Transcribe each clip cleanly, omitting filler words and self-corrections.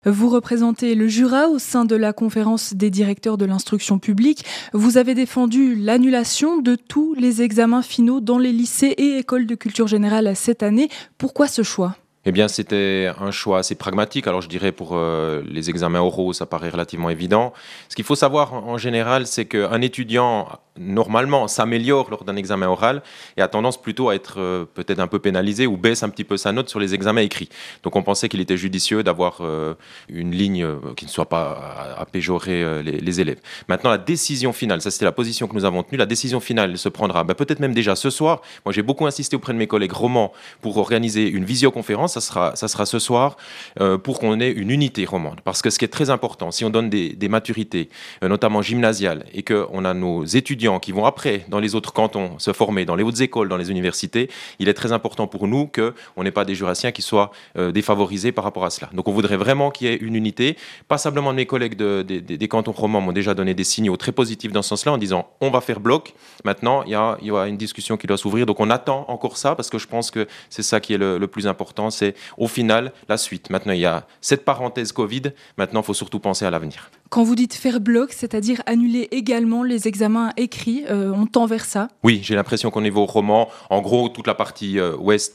Vous représentez le Jura au sein de la conférence des directeurs de l'instruction publique. Vous avez défendu l'annulation de tous les examens finaux dans les lycées et écoles de culture générale cette année. Pourquoi ce choix ? Eh bien, c'était un choix assez pragmatique. Alors, je dirais pour les examens oraux, ça paraît relativement évident. Ce qu'il faut savoir en général, c'est qu'un étudiant, normalement, s'améliore lors d'un examen oral et a tendance plutôt à être peut-être un peu pénalisé ou baisse un petit peu sa note sur les examens écrits. Donc, on pensait qu'il était judicieux d'avoir une ligne qui ne soit pas à péjorer les élèves. Maintenant, la décision finale, ça c'était la position que nous avons tenue, la décision finale elle se prendra peut-être même déjà ce soir. Moi, j'ai beaucoup insisté auprès de mes collègues romans pour organiser une visioconférence. Ça sera ce soir pour qu'on ait une unité romande. Parce que ce qui est très important, si on donne des maturités, notamment gymnasiales, et qu'on a nos étudiants qui vont après, dans les autres cantons, se former, dans les hautes écoles, dans les universités, il est très important pour nous qu'on n'ait pas des jurassiens qui soient défavorisés par rapport à cela. Donc on voudrait vraiment qu'il y ait une unité. Pas simplement mes collègues des cantons romans m'ont déjà donné des signaux très positifs dans ce sens-là, en disant on va faire bloc. Maintenant, il y a une discussion qui doit s'ouvrir. Donc on attend encore ça, parce que je pense que c'est ça qui est le plus important. C'est au final la suite. Maintenant, il y a cette parenthèse Covid. Maintenant, il faut surtout penser à l'avenir. Quand vous dites faire bloc, c'est-à-dire annuler également les examens écrits, on tend vers ça ? Oui, j'ai l'impression qu'au niveau roman, en gros, toute la partie ouest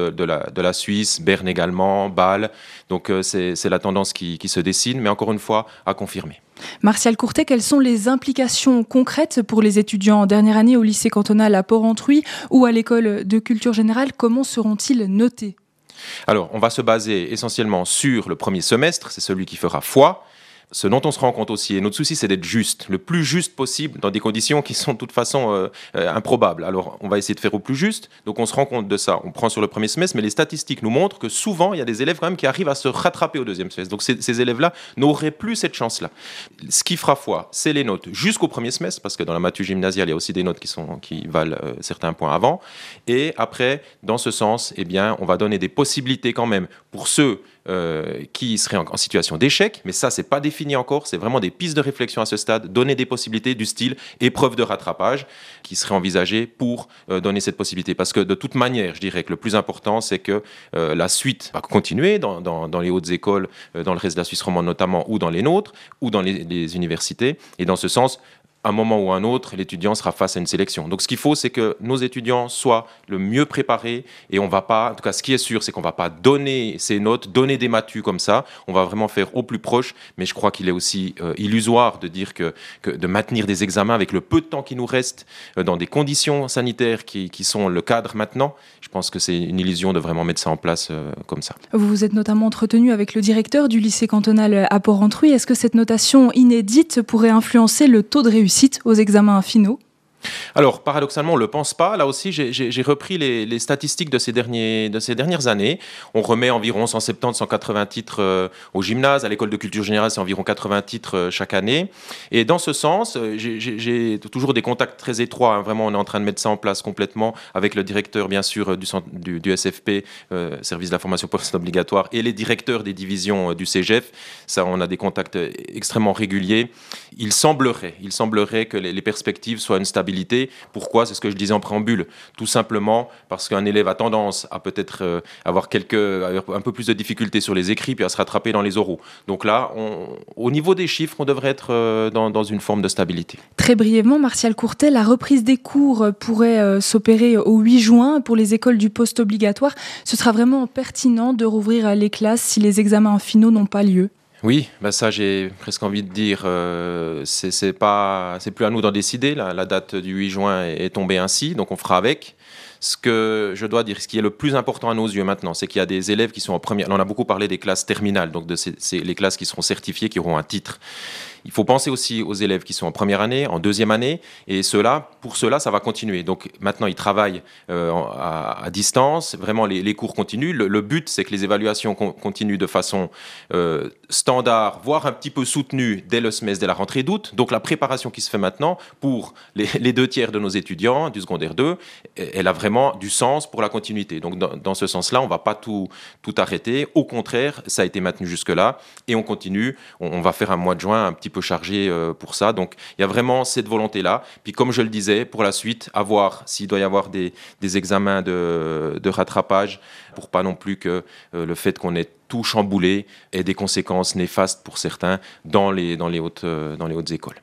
de la Suisse, Berne également, Bâle. Donc, c'est la tendance qui se dessine, mais encore une fois, à confirmer. Martial Courtet, quelles sont les implications concrètes pour les étudiants en dernière année au lycée cantonal à Port-Entruy ou à l'école de culture générale ? Comment seront-ils notés ? Alors, on va se baser essentiellement sur le premier semestre, c'est celui qui fera foi. Ce dont on se rend compte aussi, et notre souci, c'est d'être juste, le plus juste possible, dans des conditions qui sont de toute façon improbables. Alors, on va essayer de faire au plus juste, donc on se rend compte de ça. On prend sur le premier semestre, mais les statistiques nous montrent que souvent, il y a des élèves quand même qui arrivent à se rattraper au deuxième semestre. Donc, ces élèves-là n'auraient plus cette chance-là. Ce qui fera foi, c'est les notes jusqu'au premier semestre, parce que dans la matu gymnasiale, il y a aussi des notes qui valent certains points avant. Et après, dans ce sens, eh bien, on va donner des possibilités quand même pour ceux qui seraient en situation d'échec, mais ça, c'est pas défini encore, c'est vraiment des pistes de réflexion à ce stade, donner des possibilités du style épreuve de rattrapage qui seraient envisagées pour donner cette possibilité. Parce que de toute manière, je dirais que le plus important, c'est que la suite va continuer dans les hautes écoles, dans le reste de la Suisse romande notamment, ou dans les nôtres, ou dans les universités. Et dans ce sens, à un moment ou à un autre, l'étudiant sera face à une sélection. Donc ce qu'il faut, c'est que nos étudiants soient le mieux préparés et on va pas, en tout cas ce qui est sûr, c'est qu'on va pas donner ces notes, donner des matus comme ça, on va vraiment faire au plus proche, mais je crois qu'il est aussi illusoire de dire que de maintenir des examens avec le peu de temps qui nous reste, dans des conditions sanitaires qui sont le cadre maintenant, je pense que c'est une illusion de vraiment mettre ça en place comme ça. Vous vous êtes notamment entretenu avec le directeur du lycée cantonal à Port-Entruy. Est-ce que cette notation inédite pourrait influencer le taux de réussite aux examens finaux ? Alors, paradoxalement, on ne le pense pas. Là aussi, j'ai repris les statistiques de ces dernières années. On remet environ 170, 180 titres au gymnase. À l'école de culture générale, c'est environ 80 titres chaque année. Et dans ce sens, j'ai toujours des contacts très étroits. Vraiment, on est en train de mettre ça en place complètement avec le directeur, bien sûr, du SFP, Service de la formation professionnelle obligatoire, et les directeurs des divisions du CEGEF. Ça, on a des contacts extrêmement réguliers. Il semblerait que les perspectives soient une stabilité. Pourquoi ? C'est ce que je disais en préambule. Tout simplement parce qu'un élève a tendance à peut-être avoir un peu plus de difficultés sur les écrits puis à se rattraper dans les oraux. Donc là, au niveau des chiffres, on devrait être dans une forme de stabilité. Très brièvement, Martial Courtet, la reprise des cours pourrait s'opérer au 8 juin pour les écoles du post-obligatoire. Ce sera vraiment pertinent de rouvrir les classes si les examens finaux n'ont pas lieu. Oui, ça j'ai presque envie de dire, c'est plus à nous d'en décider. La date du 8 juin est tombée ainsi, donc on fera avec. Ce que je dois dire, ce qui est le plus important à nos yeux maintenant, c'est qu'il y a des élèves qui sont en première. On a beaucoup parlé des classes terminales, donc les classes qui seront certifiées, qui auront un titre. Il faut penser aussi aux élèves qui sont en première année, en deuxième année, et pour cela, ça va continuer. Donc maintenant, ils travaillent à distance, vraiment les cours continuent. Le but, c'est que les évaluations continuent de façon standard, voire un petit peu soutenue dès le semestre, dès la rentrée d'août. Donc la préparation qui se fait maintenant pour les 2/3 de nos étudiants du secondaire 2, elle a vraiment du sens pour la continuité. Donc dans ce sens-là, on ne va pas tout arrêter. Au contraire, ça a été maintenu jusque-là, et on continue. On va faire un mois de juin un petit peu chargé pour ça. Donc il y a vraiment cette volonté-là. Puis comme je le disais, pour la suite, à voir s'il doit y avoir des examens de rattrapage pour pas non plus que le fait qu'on ait tout chamboulé ait des conséquences néfastes pour certains dans les hautes écoles.